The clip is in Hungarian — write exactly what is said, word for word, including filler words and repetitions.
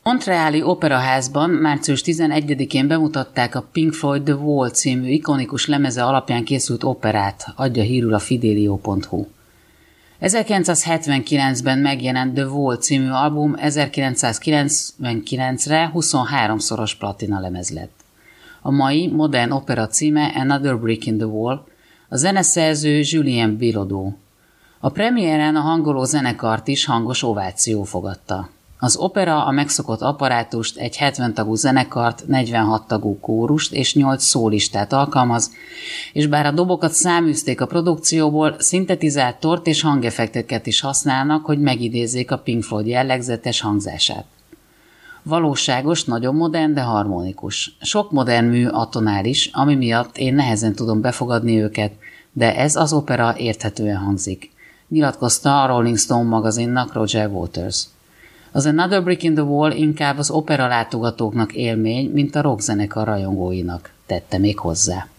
Montreali Operaházban március tizenegyedikén bemutatták a Pink Floyd The Wall című ikonikus lemeze alapján készült operát, adja hírül a fidelio pont hu. ezerkilencszázhetvenkilencben megjelent The Wall című album ezerkilencszázkilencvenkilencre huszonháromszoros platina lemez lett. A mai modern opera címe Another Brick in the Wall, a zeneszerző Julien Bilodeau. A premiéren a hangoló zenekart is hangos ováció fogadta. Az opera a megszokott apparátust, egy hetven tagú zenekart, negyvenhat tagú kórust és nyolc szólistát alkalmaz, és bár a dobokat száműzték a produkcióból, szintetizátort és hangeffekteket is használnak, hogy megidézzék a Pink Floyd jellegzetes hangzását. Valóságos, nagyon modern, de harmonikus. Sok modern mű atonális, ami miatt én nehezen tudom befogadni őket, de ez az opera érthetően hangzik, nyilatkozta a Rolling Stone magazinnak Roger Waters. Az Another Brick in the Wall inkább az opera látogatóknak élmény, mint a rockzenekar rajongóinak, tette még hozzá.